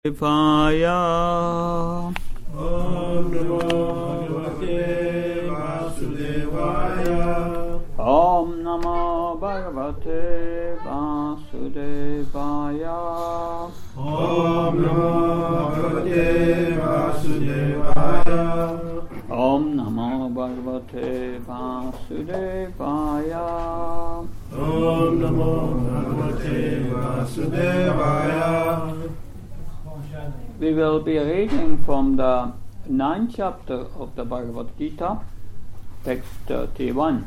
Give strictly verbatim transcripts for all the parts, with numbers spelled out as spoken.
Vaya. Om Namo Bhagavate Vasudevaya. Om Namo Bhagavate Vasudevaya. Om Namo Bhagavate Vasudevaya. Om Namo Bhagavate Vasudevaya. Om Namo Bhagavate Vasudevaya. We will be reading from the ninth chapter of the Bhagavad Gita, text thirty-one.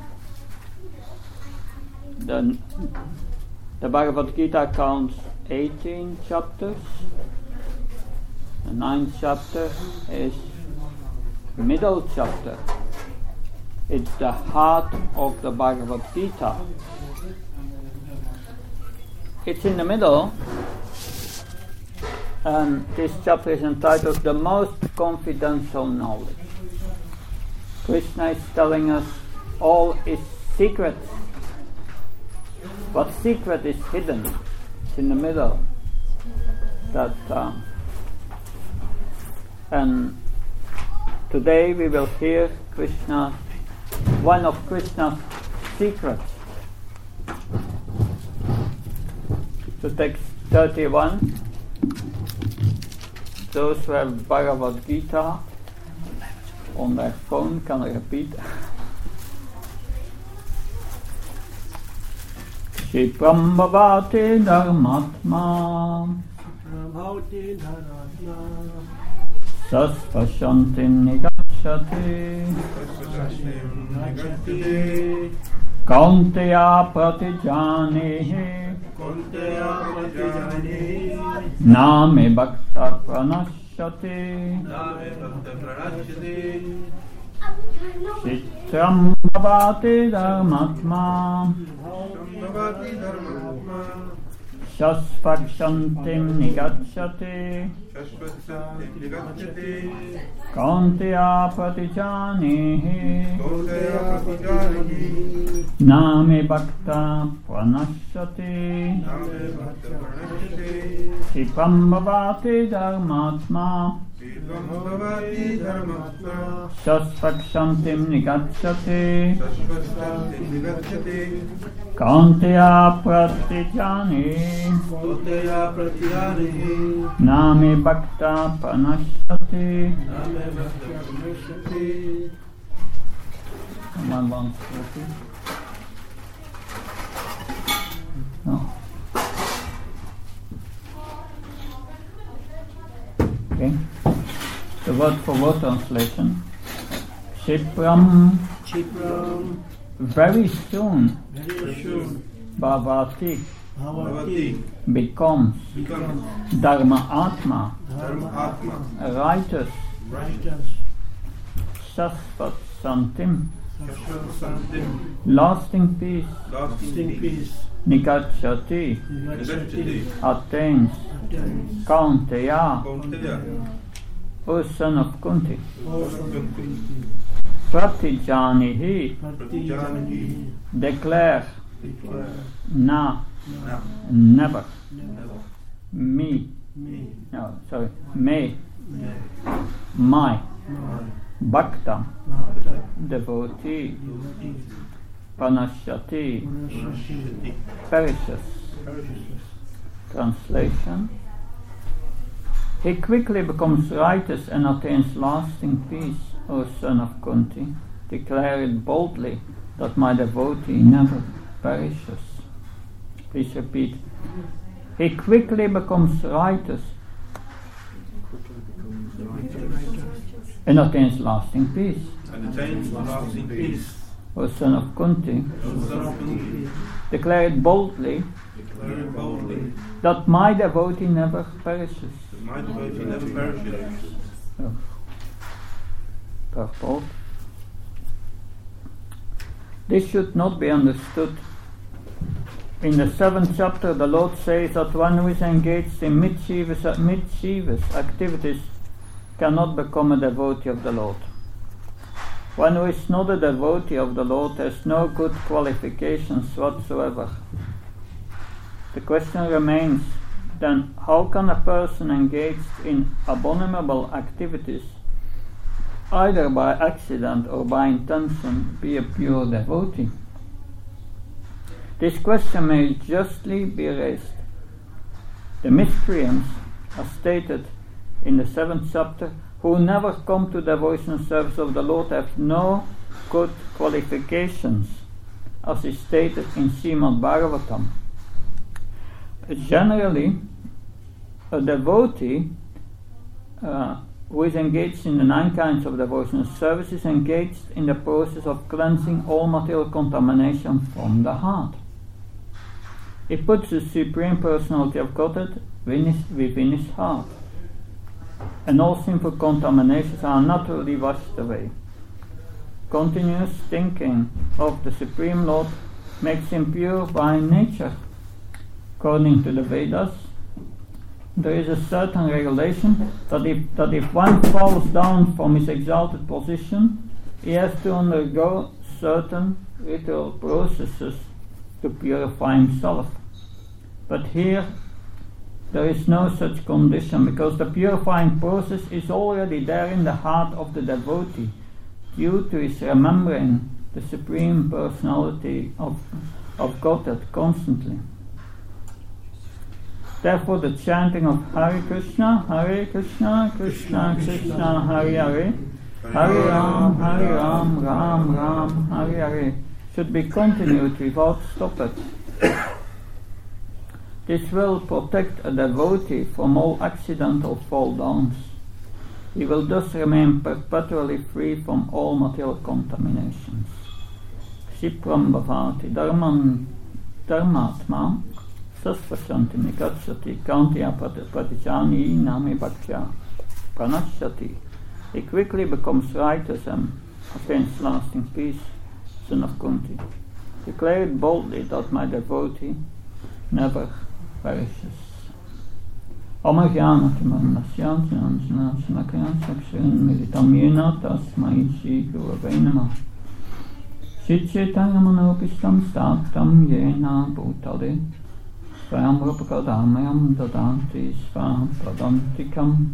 The, the Bhagavad Gita counts eighteen chapters. The ninth chapter is the middle chapter. It's the heart of the Bhagavad Gita. It's in the middle. And this chapter is entitled The Most Confidential Knowledge. Krishna is telling us all is secret. What secret is hidden? It's in the middle. That um, and today we will hear Krishna, one of Krishna's secrets. So text thirty-one. Those who have Bhagavad Gita on their phone can repeat. Shipram bhavati dharmatma saspashanti nigacchati kaunteya pratijanihi Name bhakta pranashyati Chitram bhavati dharmatma Shasvakshantim nigacchati Kaunteya pratijanihi Name bhakta pranashyati Shipam bhavati dharmatma Shasvakshantim nigacchati Kaunteya pratijanihi Name bhakta pranashyati. Someone wants to repeat? No. Okay. The word for word translation. Shipram. Shipram. Very soon. Very soon. Bhavati. Bhavati. Becomes. Becomes. Dharma Atma. Dharma Atma. Righteous. Righteous. Shasvat Santim. Santim. Lasting peace. Lasting peace. Nigacchati. Nigacchati. Attains. Attains. Kaunteya. Kaunteya. O son of Kunti. O son of Kunti. Pratijanihi. Pratijanihi. Declare. Declare. Na. Na. Never. Never. Me. Me. No, sorry. Me. Me. My. My. Bhakta. Bhakta. Devotee. Devotee. Panashyati. Panashyati. Perishes. Perishes. Translation. He quickly becomes righteous and attains lasting peace, O son of Kunti. Declare it boldly that my devotee never perishes. Please repeat. He quickly becomes righteous and attains lasting peace, And attains lasting peace. O son of Kunti. O son of Kunti. Declare it boldly Declare it boldly that my devotee never perishes. that my devotee never perishes. Oh. Purport. This should not be understood. In the seventh chapter, the Lord says that one who is engaged in mischievous, mischievous activities cannot become a devotee of the Lord. One who is not a devotee of the Lord has no good qualifications whatsoever. The question remains, then how can a person engaged in abominable activities, either by accident or by intention, be a pure devotee? This question may justly be raised. The miscreants, as stated in the seventh chapter, who never come to devotional service of the Lord have no good qualifications, as is stated in Srimad Bhagavatam. Generally, a devotee uh, who is engaged in the nine kinds of devotional service is engaged in the process of cleansing all material contamination from the heart. He puts the Supreme Personality of Godhead within his heart, and all sinful contaminations are naturally washed away. Continuous thinking of the Supreme Lord makes him pure by nature. According to the Vedas, there is a certain regulation that if, that if one falls down from his exalted position, he has to undergo certain ritual processes to purify himself. But here there is no such condition, because the purifying process is already there in the heart of the devotee, due to his remembering the Supreme Personality of, of Godhead constantly. Therefore the chanting of Hare Krishna, Hare Krishna, Krishna Krishna, Hare Hare, Hare Ram, Hare Ram, Ram Ram, Hare Hare should be continued without stoppage. This will protect a devotee from all accidental fall downs. He will thus remain perpetually free from all material contaminations. Shipram bhavati dharman dharmatma sasvashanti nikachati kantiya pratijani nami bhaksha pranashyati. He quickly becomes righteous and attains lasting peace, son of Kunti. Declare it boldly that my devotee never perishes. Oma Jnana Timanasya Jnana Sanakaya Sakshan Meditam Yena Tasmai Shri Gurave Namah. Shitchetaya Manopistam Statam Yena Bhutale Svayam Rupakadamayam Dadanti Svayam Pradantikam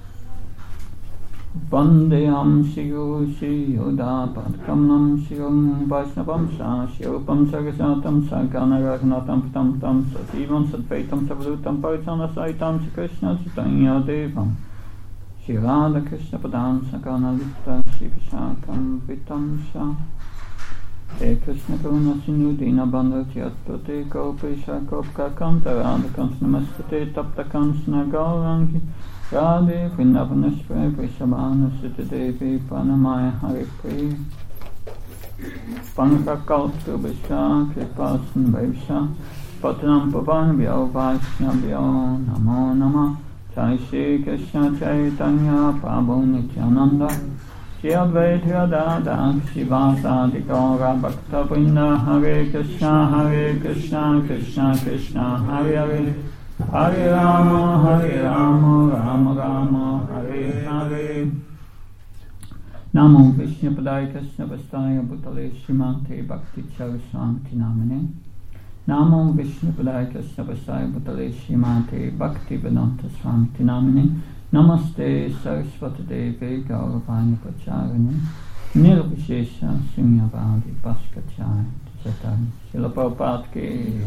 Vandeyam Shiru Shri Yoda Padkamnam Shirum Vaishnavam Sa Shirupam Sagasatam Sagana Ragnatam Tam Tam Sasivam Sadvaitam Savrutam Paritana Saitam Krishna Chaitanya Devam Shri Radha Krishna Padam Sagana Lita Shri Vishakam Vitam Sha He Krishna Karuna Sindhu Dina Bandha Chiyatpate Kaupesha Kaupka Kanta Radha Kans Namaskate Tapta Kansna Gaurangi Radhe Vrindavanashvara Vrishabhana Sutta Devi Pranamaya Hare Pri Pankakalpta Vishya Kripasan Vaisha Patanam Pavan Vyo Vaishnavyo Namo Nama Jai Shri Krishna Chaitanya Prabhu Nityananda Shri Advaita Radha Shivasadi Gaura Bhakta Vrinda Hare Krishna Hare Krishna Krishna Krishna Hare Hare Hare Rama, Hare Rama, Rama Rama, Hare Hare. Namo Vishnu Padaya Krishna Vastaya Bhutale Srimante Bhakti Charisamriti Namine. Namo Vishnu Padaya Krishna Vastaya Bhutale Srimante Bhakti Vedanta Swamiti Namine. Namaste Saraswati Devi Gauravani Pracharini Nirvishesha Sunyavadi Bhaskacharya Jatani Srila Prabhupada Ki.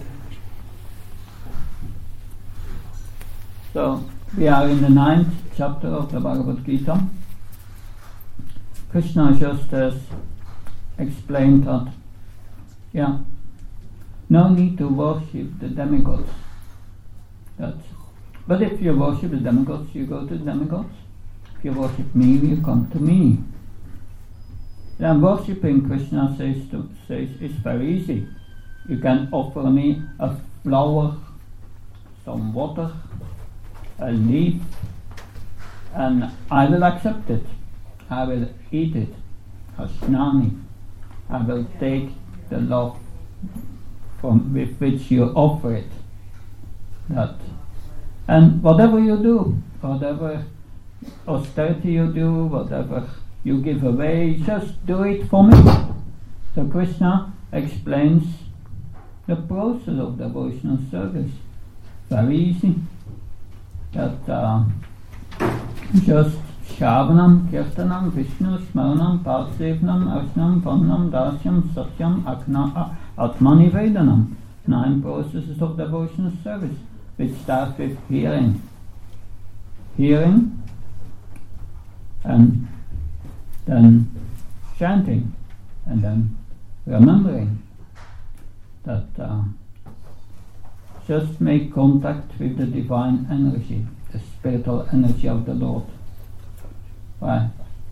So, we are in the ninth chapter of the Bhagavad Gita. Krishna just has explained that, yeah, no need to worship the demigods. That's, but if you worship the demigods, you go to the demigods. If you worship me, you come to me. Then worshipping Krishna says, to, says is very easy. You can offer me a flower, some water, a leaf, and I will accept it. I will eat it as snani. I will take the love from with which you offer it. That, and whatever you do, whatever austerity you do, whatever you give away, just do it for me. So Krishna explains the process of devotional service. very easy. That uh, just Shravanam, Kirtanam, Vishnu, Smaranam, Parsevanam, Archanam, Vanam, Dasyam, Satyam, Akna, Atmani Vedanam. Nine processes of devotional service, which start with hearing. Hearing, and then chanting, and then remembering. That uh, just make contact with the divine energy, the spiritual energy of the Lord. By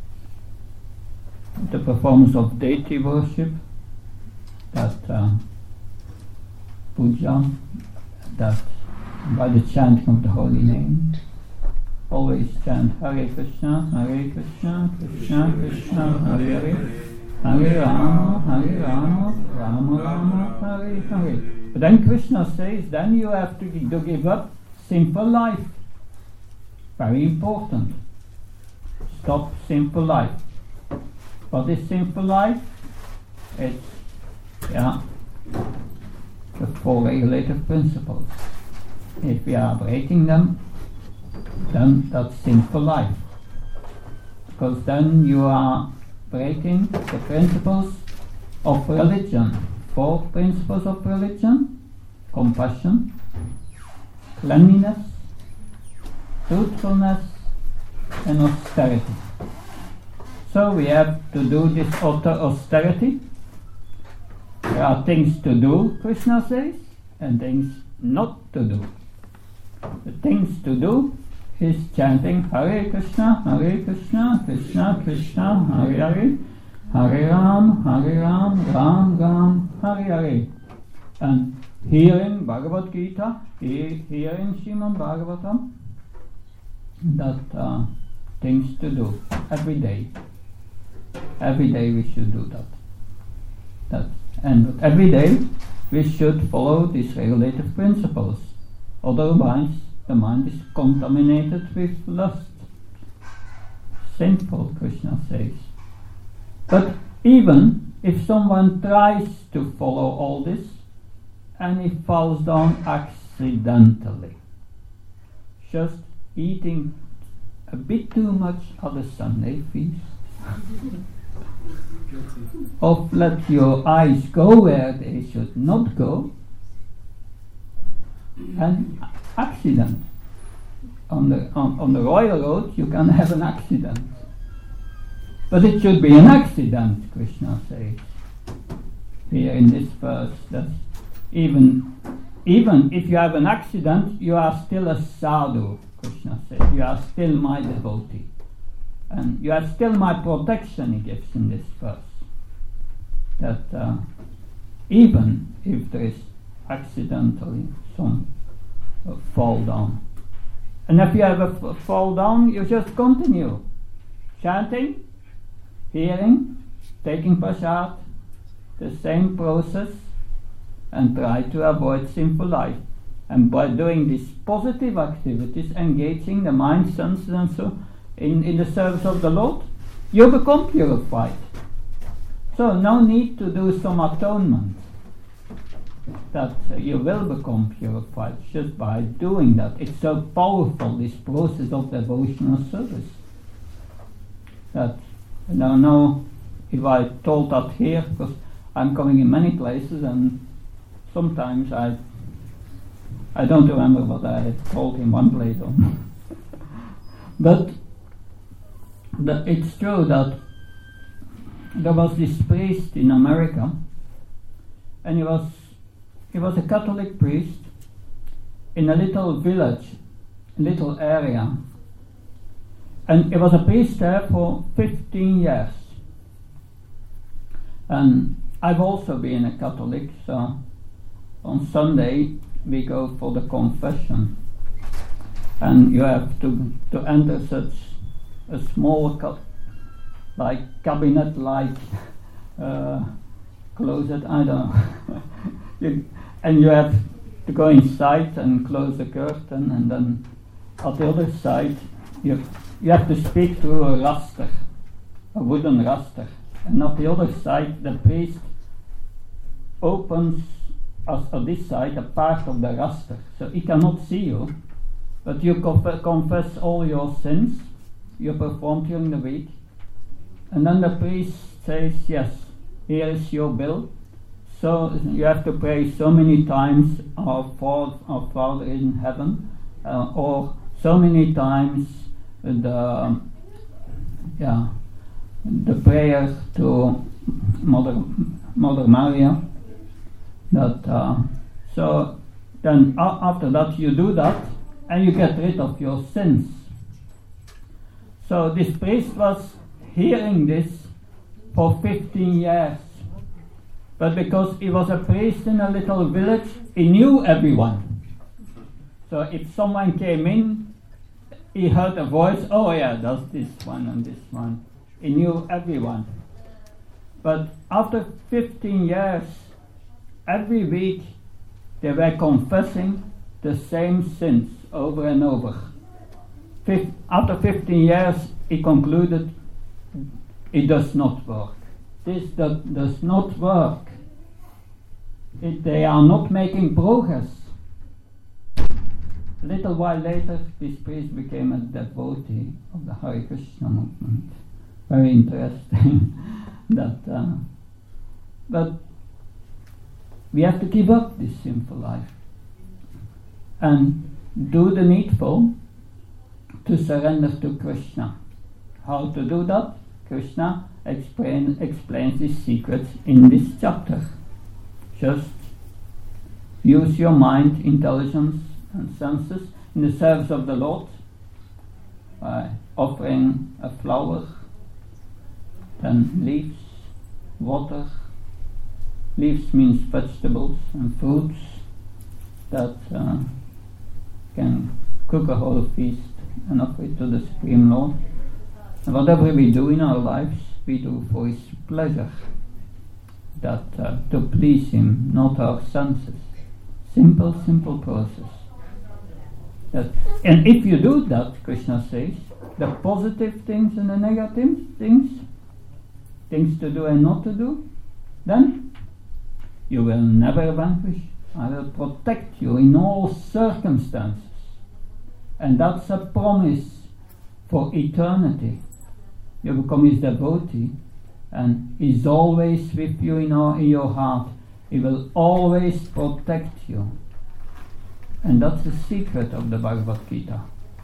the performance of deity worship, that uh, puja, that by the chanting of the holy name, always chant Hare Krishna, Hare Krishna, Krishna Krishna, Hare Hare, Hare Rama, Hare Rama, Rama Rama, Hare Hare. But then Krishna says, then you have to, to give up simple life. Very important. Stop simple life. What is simple life? It's, yeah, the four regulative principles. If we are breaking them, then that's simple life. Because then you are breaking the principles of religion. Four principles of religion: compassion, cleanliness, truthfulness, and austerity. So we have to do this utter austerity. There are things to do, Krishna says, and things not to do. The things to do is chanting Hare Krishna, Hare Krishna, Krishna Krishna, Hare Hare, Hare Ram, Hare Ram, Ram Ram, Hare Hare. And hearing Bhagavad Gita, he- hearing Srimad Bhagavatam, that uh, things to do every day. Every day we should do that. That and every day we should follow these regulative principles. Otherwise, the mind is contaminated with lust. Sinful, Krishna says. But even if someone tries to follow all this and he falls down accidentally, just eating a bit too much at the Sunday feast, or let your eyes go where they should not go, and accident. On the, on, on the royal road you can have an accident. But it should be an accident, Krishna says here in this verse, that even, even if you have an accident, you are still a sadhu, Krishna says. You are still my devotee. And you have still my protection, he gives in this verse. That uh, even if there is accidentally some uh, fall down. And if you have a f- fall down, you just continue chanting, hearing, taking prasad, the same process, and try to avoid sinful life. And by doing these positive activities, engaging the mind, senses, and so in, in the service of the Lord, you become purified. So no need to do some atonement. That uh, you will become purified just by doing that. It's so powerful, this process of devotional service, that I don't know if I told that here, because I'm coming in many places and sometimes I I don't remember what I had told in one place on. But the, it's true that there was this priest in America, and he was he was a Catholic priest in a little village, little area, and he was a priest there for fifteen years. And I've also been a Catholic, so on Sunday we go for the confession, and you have to to enter such a small ca- like cabinet like uh, closet, I don't know. you, and you have to go inside and close the curtain, and then at the other side you you have to speak through a raster, a wooden raster, and at the other side the priest opens as on this side, a part of the raster. So he cannot see you, but you conf- confess all your sins you performed during the week. And then the priest says, yes, here is your bill. So you have to pray so many times, our Father, our Father in heaven, uh, or so many times the yeah the prayer to Mother Mother Maria. That uh, so then uh, after that you do that and you get rid of your sins. So this priest was hearing this for fifteen years. But because he was a priest in a little village, he knew everyone. So if someone came in, he heard a voice, oh yeah, that's this one and this one. He knew everyone. But after fifteen years, every week they were confessing the same sins over and over. Fif- after fifteen years, he concluded, it does not work. This do- does not work. It, they are not making progress. A little while later, this priest became a devotee of the Hare Krishna movement. Very interesting. that, uh, but we have to give up this sinful life and do the needful to surrender to Krishna. How to do that? Krishna explain, explains his secrets in this chapter. Just use your mind, intelligence and senses in the service of the Lord by offering a flower, then leaves, water. Leaves means vegetables and fruits that uh, can cook a whole feast and offer it to the Supreme Lord. And whatever we do in our lives, we do for His pleasure, that uh, to please Him, not our senses. Simple, simple process. That, and if you do that, Krishna says, the positive things and the negative things, things to do and not to do, then you will never vanquish. I will protect you in all circumstances. And that's a promise for eternity. You become His devotee, and He's always with you in, our, in your heart. He will always protect you. And that's the secret of the Bhagavad Gita.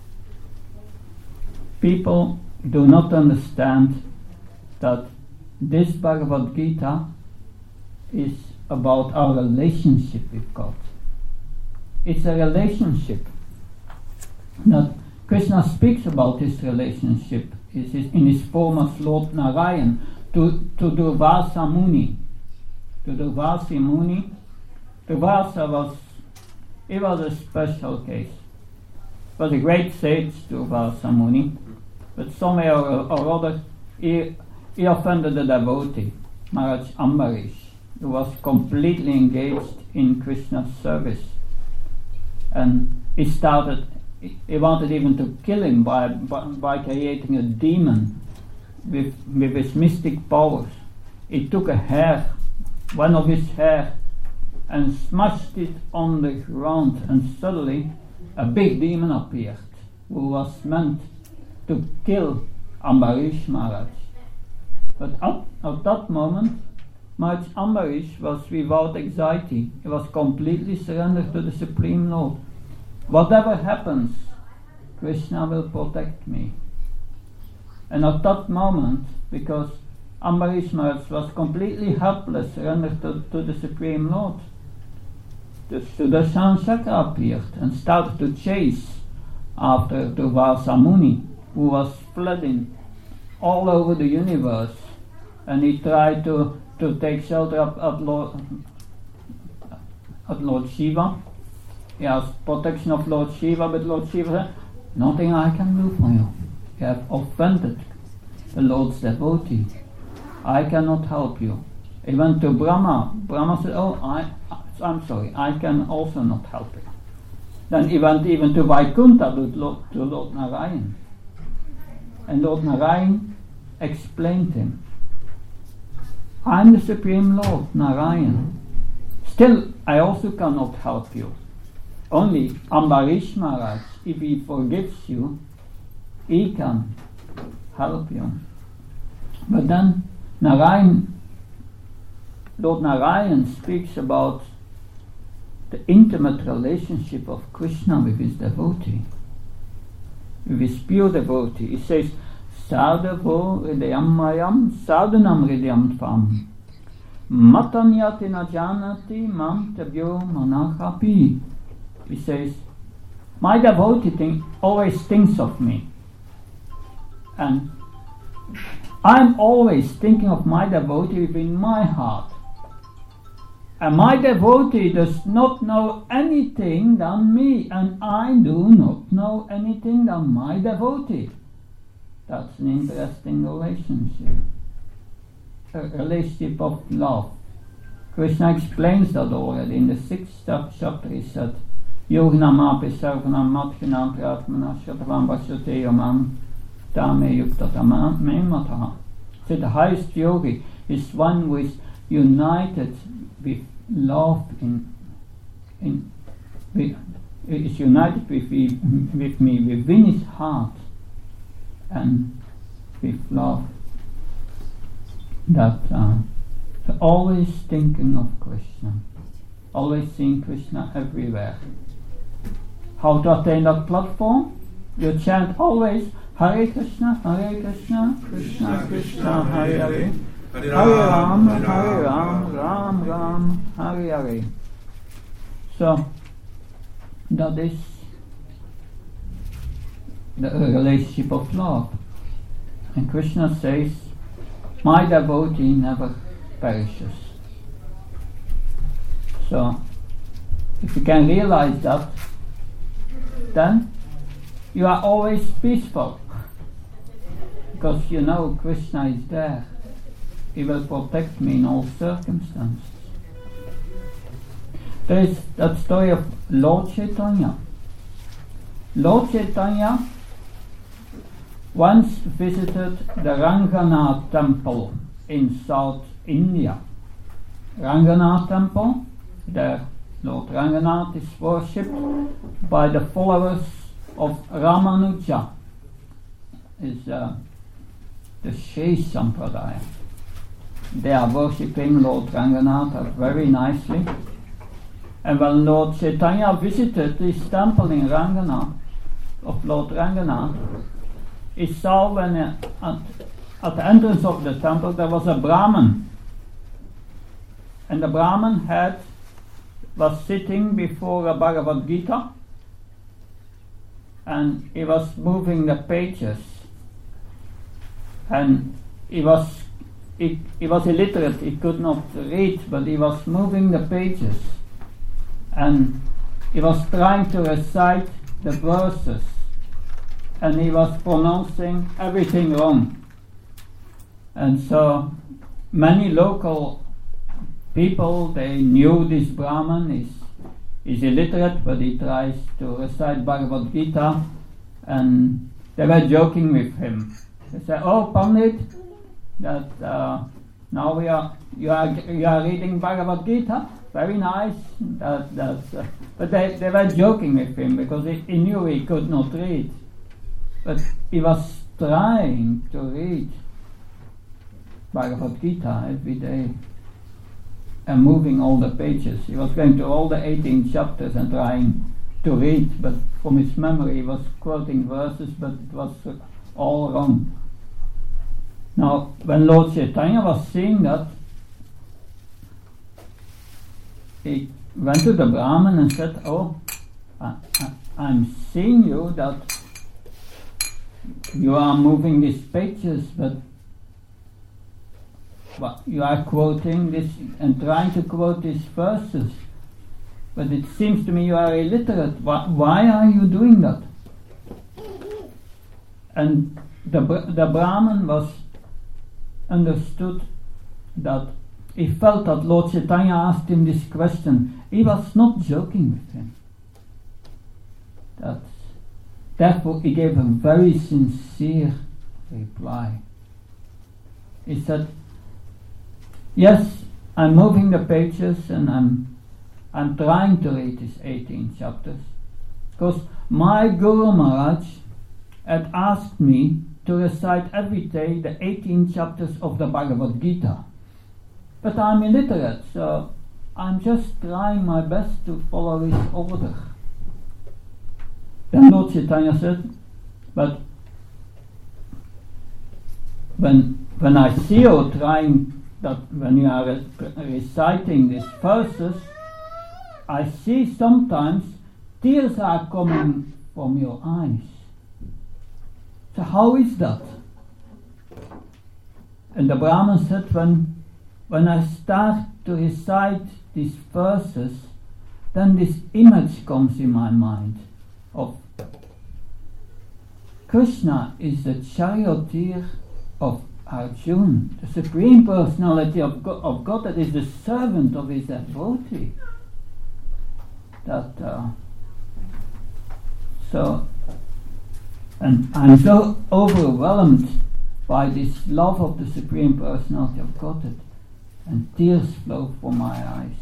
People do not understand that this Bhagavad Gita is about our relationship with God. It's a relationship. That Krishna speaks about this relationship in his form as Lord Narayan to, to Durvasa Muni. To Durvasa Muni. Durvasa was, he was a special case. He was a great sage, Durvasa Muni, but somehow or, or other he, he offended the devotee, Maharaj Ambarish, who was completely engaged in Krishna's service. And he started, he wanted even to kill him by, by, by creating a demon with, with his mystic powers. He took a hair, one of his hair, and smashed it on the ground, and suddenly a big demon appeared, who was meant to kill Ambarish Maharaj. But at, at that moment, Maharaj Ambarish was without anxiety. He was completely surrendered to the Supreme Lord. Whatever happens, Krishna will protect me. And at that moment, because Ambarish Maharaj was completely helpless, surrendered to, to the Supreme Lord, the Sudarshan Chakra appeared and started to chase after Durvasa Muni, who was flooding all over the universe. And he tried to, to take shelter at, at, Lord, at Lord Shiva. He asked protection of Lord Shiva, but Lord Shiva said, nothing I can do for you. You have offended the Lord's devotee. I cannot help you. He went to Brahma. Brahma said, oh, I, I'm sorry, I can also not help you. Then he went even to Vaikuntha, to Lord, to Lord Narayan. And Lord Narayan explained him, I'm the Supreme Lord, Narayan. Still, I also cannot help you. Only Ambarish Maharaj, if he forgives you, he can help you. But then Narayan, Lord Narayan speaks about the intimate relationship of Krishna with his devotee, with his pure devotee. He says, Sadhavo hridayam mayam sadhanam hridayam tvam matam yati na janati mam tabyo manachapi. He says, my devotee think, always thinks of me, and I'm always thinking of my devotee within my heart. And my devotee does not know anything than me, and I do not know anything than my devotee. That's an interesting relationship, a relationship of love. Krishna explains that already in the sixth chapter. He said, Yognam api sarvanam matchinam pratmana shatavam vasate yamam tame yuktata me mataha. So the highest yogi is one who is united with love in in with, is united with me, with me within his heart and with love. That uh, so always thinking of Krishna, always seeing Krishna everywhere. How to attain that platform? You chant always Hare Krishna, Hare Krishna, Krishna Krishna, Hare Hare, Hare Ram, Hare Ram, Ram Ram, Hare Hare. So that is the relationship of love. And Krishna says, my devotee never perishes. So if you can realize that, then you are always peaceful, because you know Krishna is there. He will protect me in all circumstances. There is that story of Lord Chaitanya. Lord Chaitanya once visited the Ranganath temple in South India. Ranganath temple, there Lord Ranganath is worshipped by the followers of Ramanuja, is uh, the Shaish Sampradaya. They are worshipping Lord Ranganath very nicely. And when Lord Chaitanya visited this temple in Ranganath, of Lord Ranganath, he saw when uh, at, at the entrance of the temple there was a Brahman. And the Brahman had was sitting before a Bhagavad Gita, and he was moving the pages, and he was he, he was illiterate, he could not read, but he was moving the pages, and he was trying to recite the verses, and he was pronouncing everything wrong. And so many local people, they knew this Brahman is is illiterate, but he tries to recite Bhagavad Gita, and they were joking with him. They said, "Oh, Pandit, that uh, now we are you are you are reading Bhagavad Gita, very nice." That that's, uh, but they they were joking with him because he, he knew he could not read, but he was trying to read Bhagavad Gita every day. And moving all the pages. He was going to all the eighteen chapters and trying to read, but from his memory he was quoting verses, but it was uh, all wrong. Now, when Lord Chaitanya was seeing that, he went to the Brahman and said, "Oh, I, I, I'm seeing you that you are moving these pages, but Well, you are quoting this and trying to quote these verses, but it seems to me you are illiterate. Why, why are you doing that?" And the the Brahman was understood that he felt that Lord Chaitanya asked him this question. He was not joking with him. That's, therefore, he gave a very sincere reply. He said, "Yes, I'm moving the pages and I'm I'm trying to read these eighteen chapters because my Guru Maharaj had asked me to recite every day the eighteen chapters of the Bhagavad Gita. But I'm illiterate, so I'm just trying my best to follow his order. Then Lord Chaitanya said, but when when I see you trying that, when you are re- reciting these verses, I see sometimes tears are coming from your eyes. So how is that? And the Brahmin said, when when I start to recite these verses, then this image comes in my mind of Krishna is the charioteer of Arjuna, the Supreme Personality of God, of God that is the servant of his devotee. That uh, so, and I'm so overwhelmed by this love of the Supreme Personality of Godhead, and tears flow from my eyes.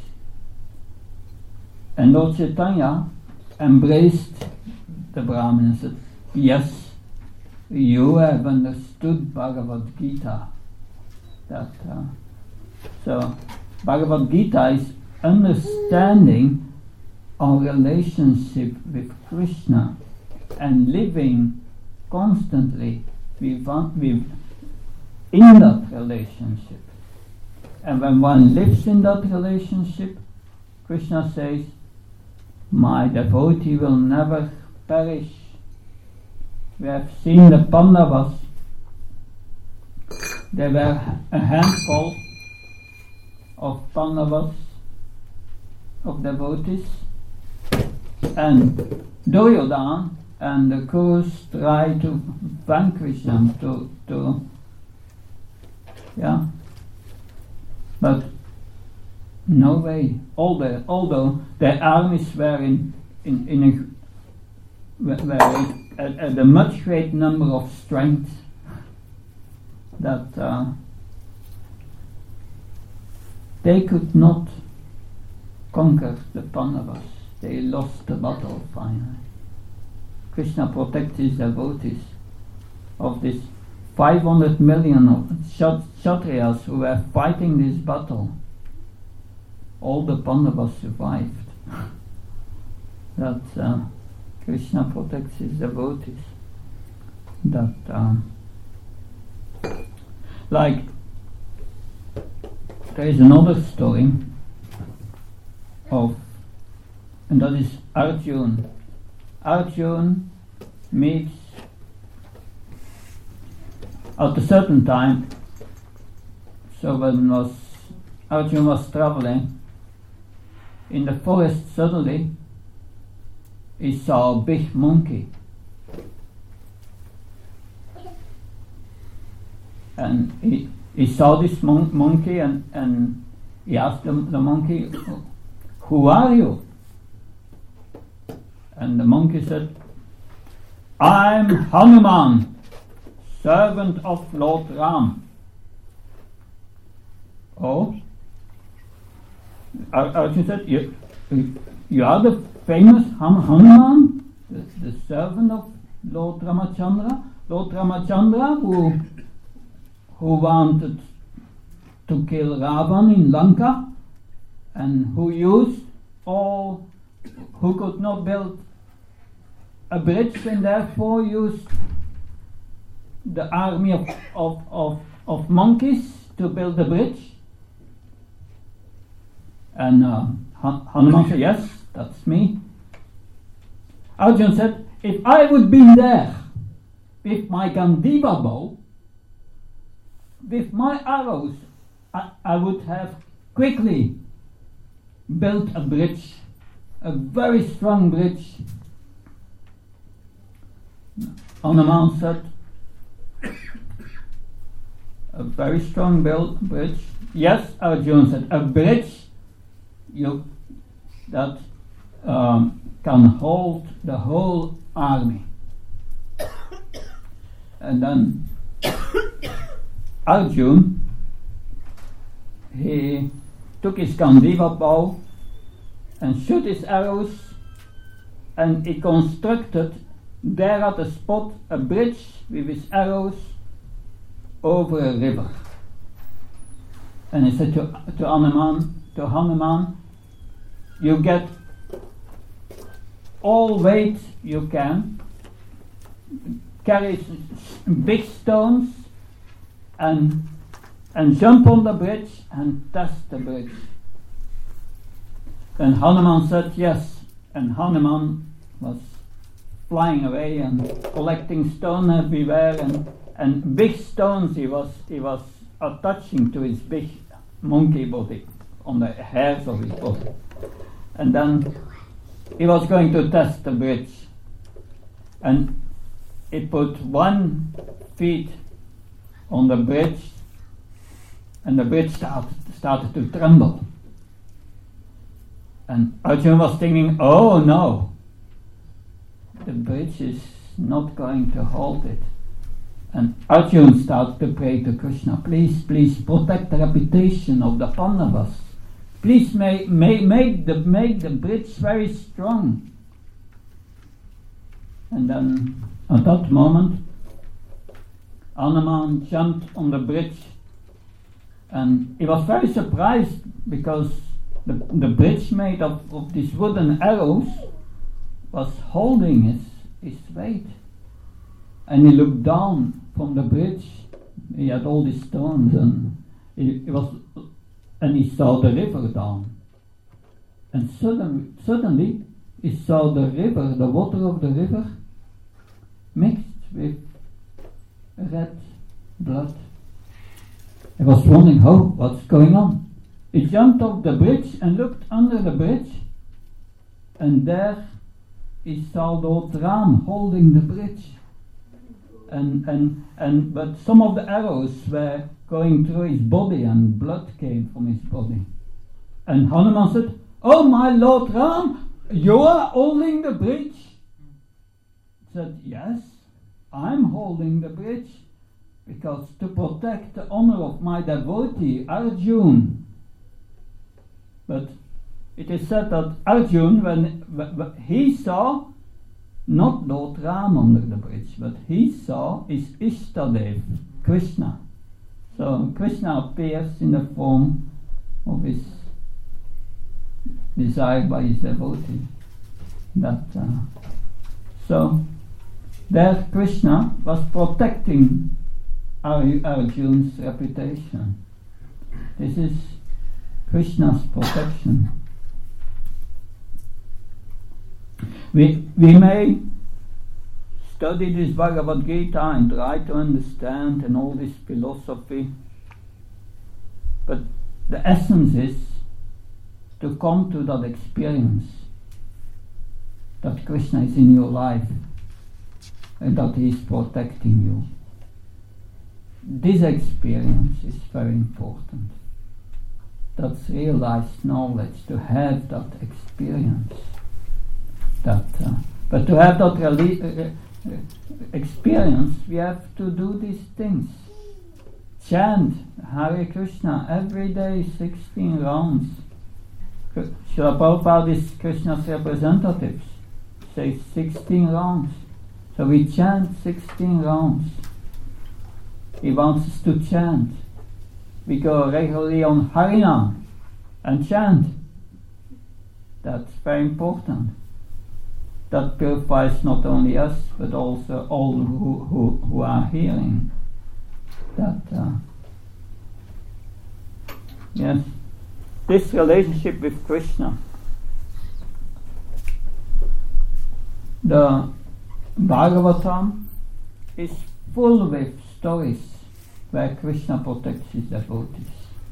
And Lord Chaitanya embraced the Brahmin and said, yes, you have understood Bhagavad Gita. That uh, so Bhagavad Gita is understanding our relationship with Krishna and living constantly with, with in that relationship. And when one lives in that relationship, Krishna says, my devotee will never perish. We have seen the Pandavas. There were a handful of Pandavas, of devotees, and Duryodhana and the Kurus try to vanquish them, to, to yeah, but no way. Although, although their armies were in in, in a were at, at a much great number of strength, that uh, they could not conquer the Pandavas. They lost the battle finally. Krishna protects his devotees. Of this five hundred million of Kshatriyas who were fighting this battle, all the Pandavas survived. That uh, Krishna protects his devotees. That um, like there is another story of, and that is Arjuna. Arjuna meets at a certain time. So when was Arjuna was traveling in the forest, suddenly he saw a big monkey, and he he saw this mon- monkey and, and he asked the, the monkey, who are you? And the monkey said, I'm Hanuman, servant of Lord Ram. Oh? Arjuna said, you, you are the famous Hanuman, the, the servant of Lord Ramachandra? Lord Ramachandra, who, who wanted to kill Ravan in Lanka, and who used all, who could not build a bridge and therefore used the army of, of, of, of monkeys to build the bridge. And uh, Hanuman said, yes, that's me. Arjuna said, if I would be there with my Gandiva bow, with my arrows, I, I would have quickly built a bridge, a very strong bridge. Hanuman said, a very strong build bridge. Yes, Arjuna said, a bridge you that um, can hold the whole army. And then Arjuna, he took his Gandiva bow and shoot his arrows, and he constructed there at the spot a bridge with his arrows over a river. And he said to, to Hanuman, to Hanuman, you get all weight you can, carry s- big stones and and jump on the bridge and test the bridge. And Hanuman said yes, and Hanuman was flying away and collecting stone everywhere, and, and big stones he was he was attaching to his big monkey body, on the hairs of his body. And then he was going to test the bridge, and he put one feet on the bridge, and the bridge start, started to tremble. And Arjuna was thinking, oh no, the bridge is not going to hold it. And Arjuna started to pray to Krishna, please, please protect the reputation of the Pandavas. Please make, make, make, the, make the bridge very strong. And then at that moment, Hanuman jumped on the bridge, and he was very surprised because the, the bridge made of, of these wooden arrows was holding his, his weight. And he looked down from the bridge. He had all these stones, and he, he was, and he saw the river down. And suddenly, suddenly, he saw the river, the water of the river, mixed with red blood. He was wondering, oh, what's going on? He jumped off the bridge and looked under the bridge, and there he saw Lord Ram holding the bridge. And, and, and, but some of the arrows were going through his body, and blood came from his body. And Hanuman said, oh my Lord Ram, you are holding the bridge? He said, yes, I'm holding the bridge, because to protect the honor of my devotee, Arjuna. But it is said that Arjuna, when, when he saw not Lord Ram under the bridge, but he saw his Ishtadev, Krishna. So Krishna appears in the form of his desired by his devotee. That uh, so there Krishna was protecting Ar- Arjuna's reputation. This is Krishna's protection. We, we may study this Bhagavad Gita and try to understand and all this philosophy, but the essence is to come to that experience that Krishna is in your life and that he is protecting you. This experience is very important. That's realized knowledge, to have that experience. That, uh, but to have that rele- uh, uh, experience, we have to do these things. Chant Hare Krishna every day, sixteen rounds. Srila Prabhupada is Krishna's representatives. Say sixteen rounds. So we chant sixteen rounds. He wants us to chant. We go regularly on Harinam and chant. That's very important. That purifies not only us, but also all who, who, who are hearing. That, uh, yes, this relationship with Krishna. The Bhagavatam is full with stories where Krishna protects his devotees.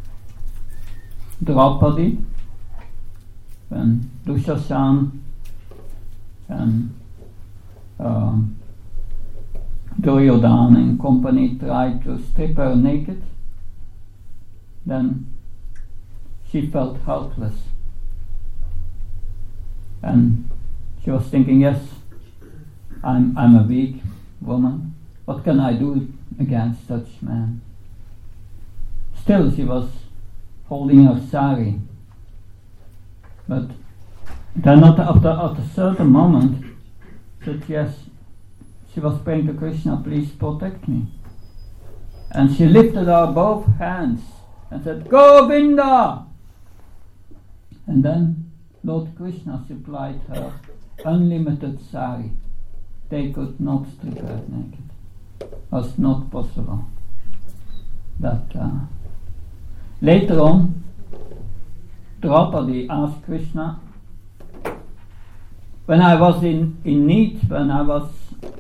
Draupadi, when Dushasana and um, Duryodhana and company tried to strip her naked, then she felt helpless. And she was thinking, yes, I'm, I'm a weak woman. What can I do against such man? Still she was holding her sari. But then at, after, at a certain moment, said yes, she was praying to Krishna, please protect me. And she lifted her both hands and said, Govinda! And then Lord Krishna supplied her unlimited sari. They could not strip her naked. Was not possible. That uh, later on, Draupadi asked Krishna, when I was in, in need, when I was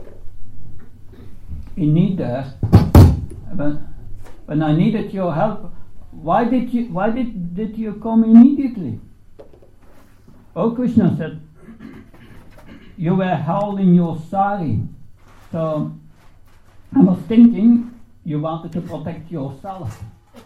in need there, when, when I needed your help, why did you why did, did you come immediately? Oh, Krishna said, you were holding your sari, so I was thinking you wanted to protect yourself.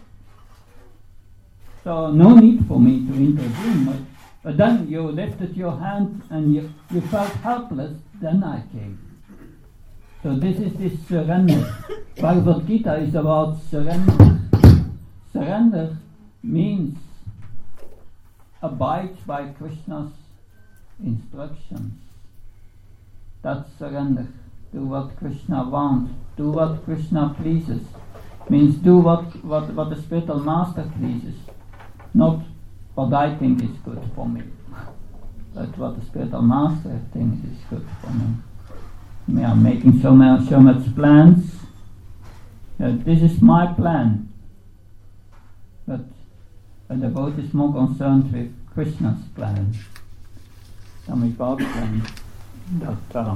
So no need for me to intervene, but, but then you lifted your hand and you, you felt helpless, then I came. So this is this surrender. Bhagavad Gita is about surrender. Surrender means abide by Krishna's instructions. That's surrender. Do what Krishna wants. Do what Krishna pleases. Means do what, what, what the spiritual master pleases. Not what I think is good for me. But what the spiritual master thinks is good for me. We are making so much, so much plans. Uh, this is my plan. But a devotee is more concerned with Krishna's plan than with our plan. That, uh,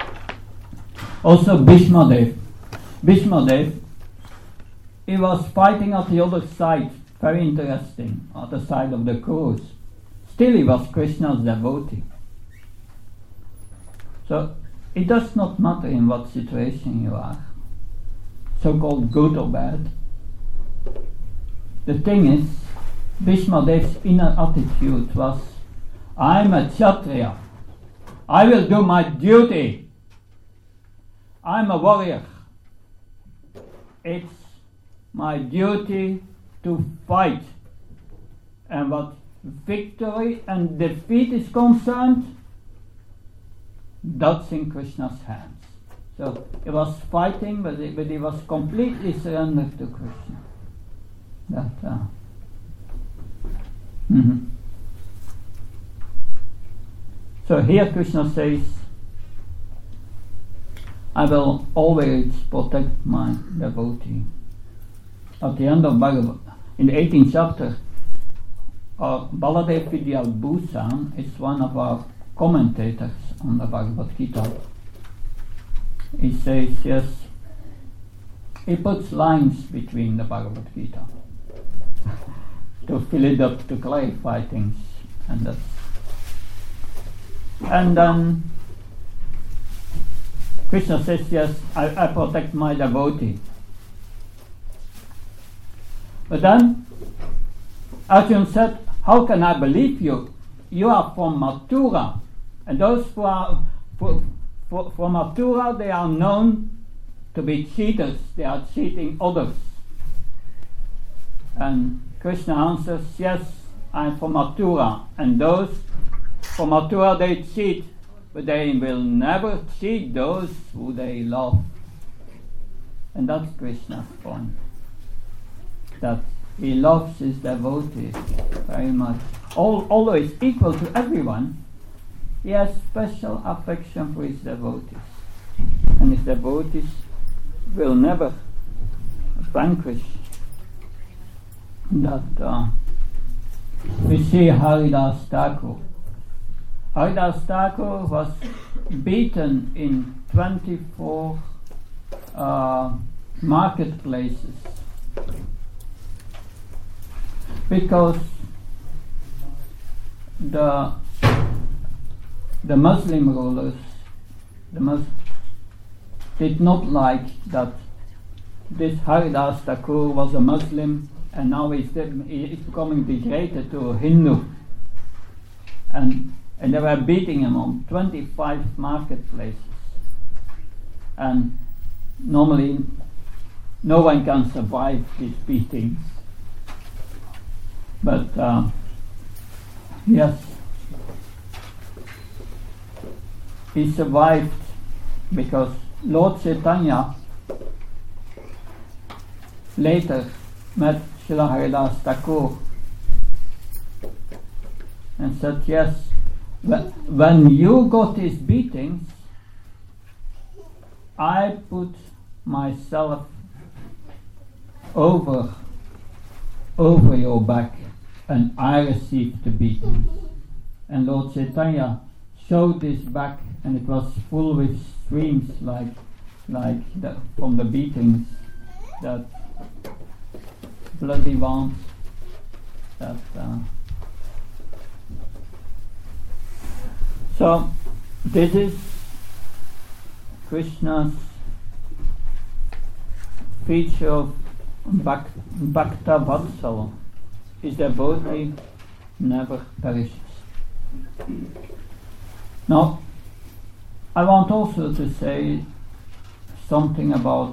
also Bhishma Dev. Bhishma Dev, he was fighting at the other side, very interesting, at the side of the Kurus. Still he was Krishna's devotee. So it does not matter in what situation you are, so-called good or bad. The thing is, Bhishma Dev's inner attitude was, I'm a Kshatriya. I will do my duty. I'm a warrior. It's my duty to fight. And what victory and defeat is concerned, that's in Krishna's hands. So he was fighting, but he, but he was completely surrendered to Krishna. That, uh, mm-hmm. So here Krishna says, I will always protect my devotee. At the end of Bhagavad, in the eighteenth chapter, uh, Baladev Vidyabhusan is one of our commentators on the Bhagavad Gita. He says, yes, he puts lines between the Bhagavad Gita to fill it up, to clarify things, and that's and then Krishna says, yes, I, I protect my devotee. But then Arjuna said, how can I believe you? You are from Mathura, and those who are for, for, from Mathura, they are known to be cheaters. They are cheating others. And Krishna answers, yes, I am from Mathura, and those from Mathura they cheat, but they will never cheat those who they love. And that's Krishna's point. That he loves his devotees very much. All, although he's equal to everyone, he has special affection for his devotees. And his devotees will never vanquish that. Uh, we see Haridas Thakur. Haridas Thakur was beaten in twenty-four uh, marketplaces because the the Muslim rulers the Mus- did not like that this Haridas Thakur was a Muslim and now he's, he's becoming degraded to a Hindu, and and they were beating him on twenty-five marketplaces, and normally no one can survive these beatings. But uh, yes, he survived because Lord Chaitanya later met Srila Haridas Thakur and said, yes, when you got these beatings, I put myself over over your back and I received the beatings. And Lord Chaitanya showed his back and it was full with streams like like the, from the beatings, that bloody wounds that uh, so this is Krishna's feature of Bhak- Bhakta Vatsala, his devotee never perishes. Now, I want also to say something about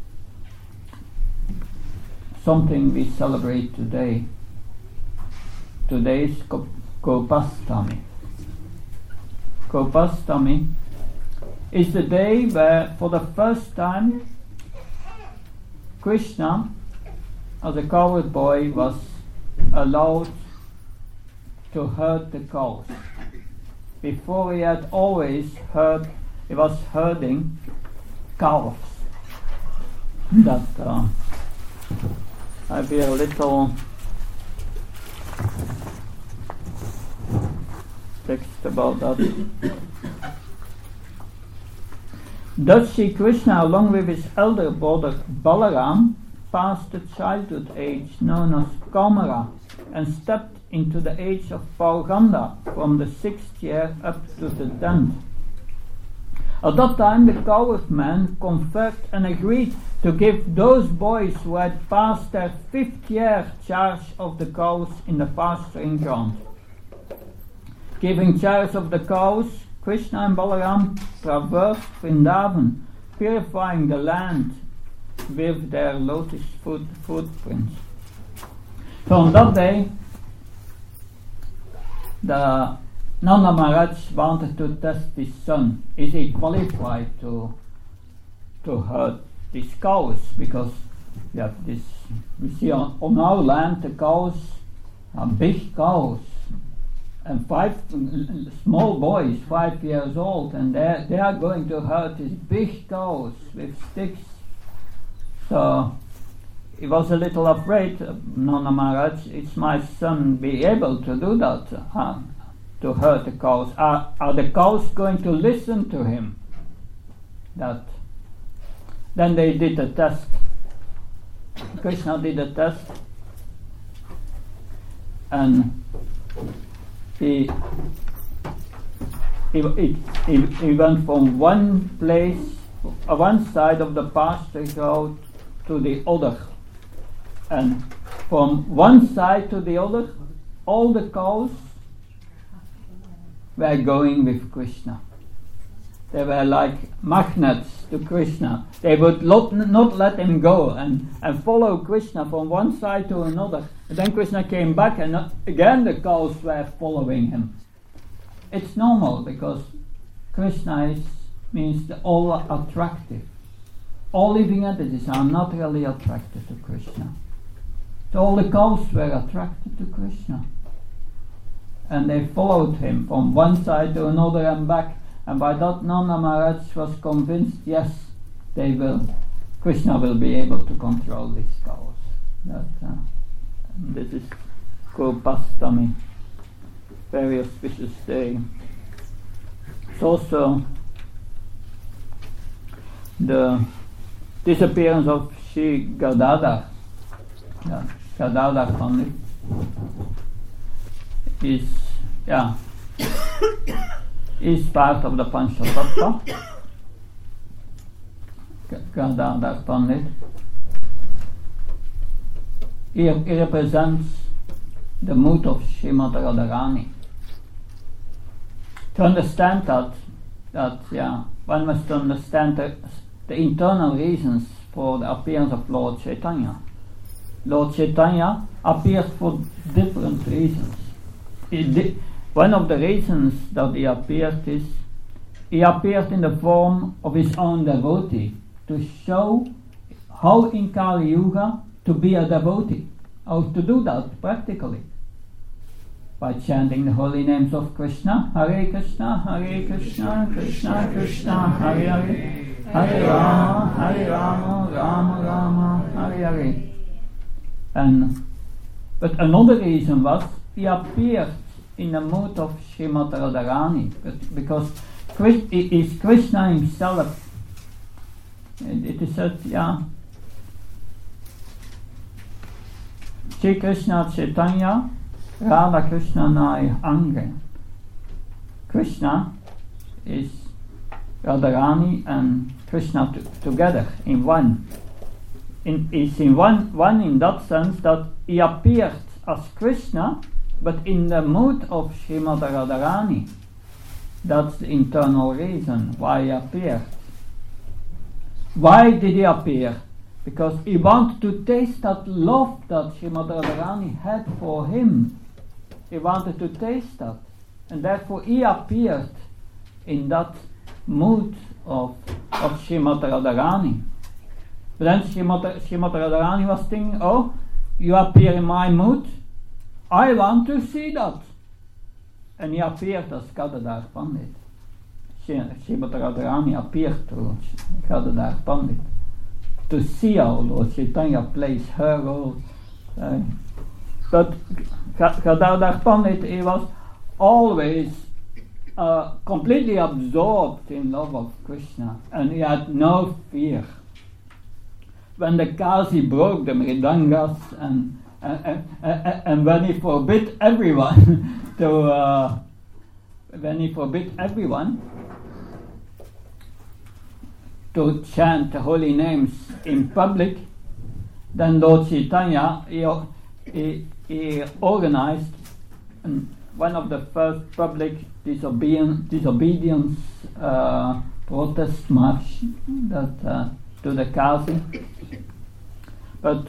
something we celebrate today. Today is Ko- Gopastami. Gopastami is the day where, for the first time, Krishna, as a cowherd boy, was allowed to herd the cows. Before he had always herd, he was herding calves. That uh, I be a little text about that. Thus Sri Krishna, along with his elder brother Balaram, passed the childhood age known as Kamara and stepped into the age of Pauganda from the sixth year up to the tenth. At that time the cowherd men conferred and agreed to give those boys who had passed their fifth year charge of the cows in the pasturing ground. Giving charge of the cows, Krishna and Balaram traversed Vrindavan, purifying the land with their lotus foot footprints. So on that day, the Nanda Maharaj wanted to test his son. Is he qualified to to herd these cows? Because we have this, we see on, on our land the cows are big cows, and five small boys, five years old, and they they are going to herd these big cows with sticks. So he was a little afraid. uh, Nanda Maharaj, is my son be able to do that? Uh, to herd the cows? Are, are the cows going to listen to him? That then they did a test. Krishna did a test, and he he he, he, he went from one place, uh, one side of the pasture road to the other, and from one side to the other, all the cows were going with Krishna. They were like magnets to Krishna. They would lot, not let him go and, and follow Krishna from one side to another. And then Krishna came back and uh, again the cows were following him. It's normal because Krishna is, means the all attractive. All living entities are not really attracted to Krishna. So all the cows were attracted to Krishna. And they followed him from one side to another and back. And by that Nanda Maharaj was convinced, yes, they will, Krishna will be able to control these cows. That, uh, this is Gopastami, very auspicious day. It's also the disappearance of Sri Gadadhar, yeah, Gadadhar Pandit, is, yeah, is part of the Panchatattva. Gadadhar Pandit. He, he represents the mood of Srimad Radharani. To understand that, that yeah, one must understand the, the internal reasons for the appearance of Lord Chaitanya. Lord Chaitanya appears for different reasons. Di- one of the reasons that he appeared is he appeared in the form of his own devotee to show how in Kali Yuga to be a devotee, how to do that practically. By chanting the holy names of Krishna, Hare Krishna, Hare Krishna, Krishna Krishna, Hare Hare, Hare Rama, Hare Rama, Rama Rama, Hare Hare. And, but another reason was he appeared in the mood of Srimati Radharani, because Chris, it is Krishna himself. It is said, yeah. Shri Krishna Chaitanya, Radha Krishna Nai Ange. Krishna is Radharani and Krishna t- together in one. In, is in one, one in that sense that he appeared as Krishna, but in the mood of Srimati Radharani. That's the internal reason why he appeared. Why did he appear? Because he wanted to taste that love that Srimati Radharani had for him. He wanted to taste that. And therefore he appeared in that mood of, of Srimati Radharani. But then Srimati, Srimati Radharani was thinking, oh, you appear in my mood? I want to see that. And he appeared as Gadadhar Pandit. Srimati Radharani appeared to Gadadhar Pandit to see how Lord Chaitanya plays her role. Uh, but Gadadhar Pandit, he was always uh, completely absorbed in love of Krishna, and he had no fear. When the Kasi broke the mridangas and and, and, and when he forbid everyone to uh, when he forbid everyone to chant the holy names in public, then Lord Chaitanya he, he, he organized um, one of the first public disobedience, disobedience uh, protest march that uh, to the Kasi. But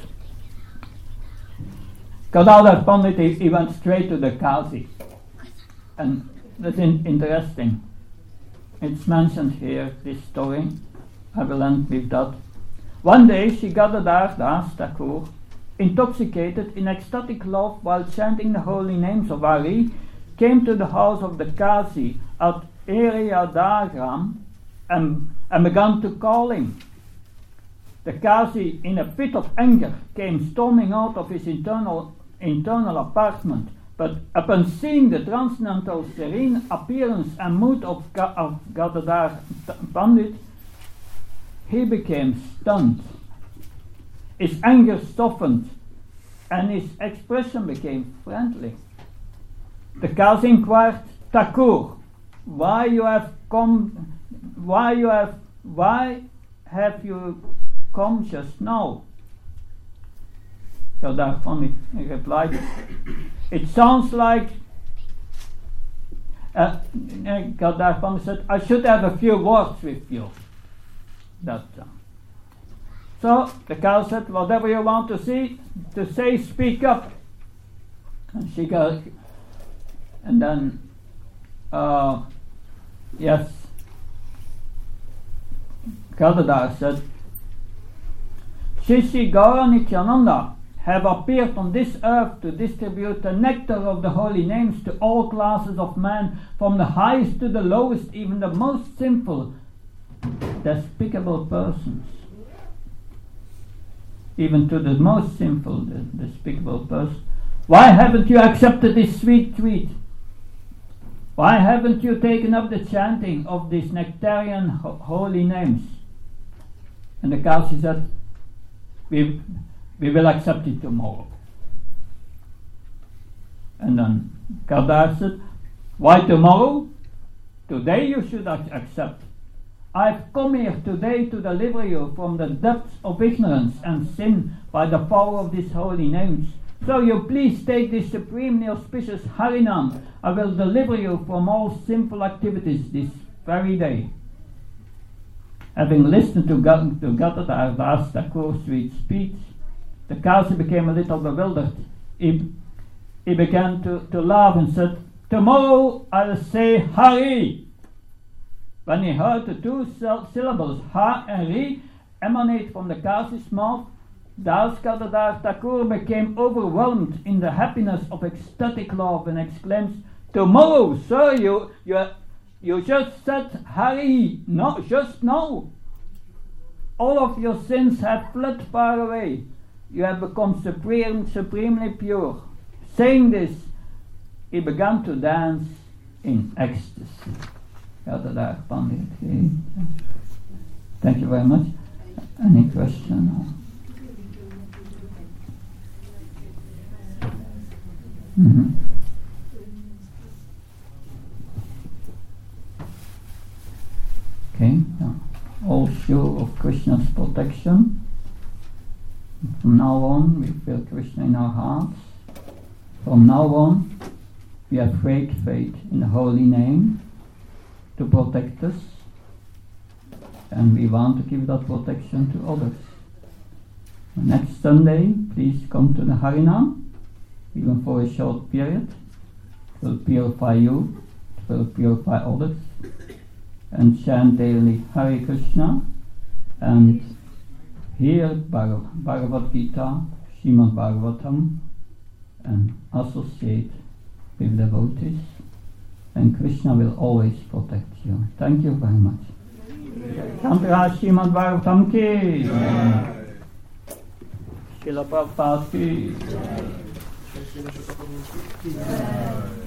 Gadadhar Pandit, he, he went straight to the Kasi, and that's in, interesting. It's mentioned here, this story. I will end with that. One day, Shri Gadadhar Das Thakur, intoxicated in ecstatic love while chanting the holy names of Hari, came to the house of the Kasi at Eriadagram and, and began to call him. The Kasi, in a fit of anger, came storming out of his internal internal apartment, but upon seeing the transcendental serene appearance and mood of, Ga- of Gadadhar Pandit, he became stunned. His anger softened, and his expression became friendly. The Kasi inquired, Thakur, why you have come? Why you have? Why have you come just now? Gadadhar Pandit replied, it sounds like uh, Gadadhar Pandit said, I should have a few words with you. That uh, so the cow said, whatever you want to see to say, speak up. And she got, and then uh, yes, Gadadhar said, Shri Gaura Nityananda have appeared on this earth to distribute the nectar of the holy names to all classes of men, from the highest to the lowest, even the most sinful, despicable persons. Even to the most sinful, despicable person. Why haven't you accepted this sweet treat? Why haven't you taken up the chanting of these nectarian ho- holy names? And the Kasi said, we We will accept it tomorrow. And then Gadadhar said, why tomorrow? Today you should ac- accept. I've come here today to deliver you from the depths of ignorance and sin by the power of these holy names. So you please take this supremely auspicious Harinam. I will deliver you from all sinful activities this very day. Having listened to, Ga- to Gadadhar Das Thakur's sweet speech, the Kasi became a little bewildered. He, he began to, to laugh and said, tomorrow I'll say Hari. When he heard the two syll- syllables Ha and Ri emanate from the Kasi's mouth, Das Gadadhar Thakur became overwhelmed in the happiness of ecstatic love and exclaims, "Tomorrow, sir, you you you just said Hari, no, just now. All of your sins have fled far away. You have become supreme, supremely pure." Saying this, he began to dance in ecstasy. Gadadhar Pandit. Thank you very much. Any question? Mm-hmm. Okay, yeah. All sure of Krishna's protection. From now on, we feel Krishna in our hearts. From now on, we have great faith in the holy name to protect us, and we want to give that protection to others. Next Sunday, please come to the Harinam, even for a short period. It will purify you, it will purify others, and chant daily Hare Krishna, and hear Bhagav- Bhagavad Gita, Srimad Bhagavatam, and associate with devotees, and Krishna will always protect you. Thank you very much. Tantra Srimad Bhagavatam ki, Srila Prabhupada ki.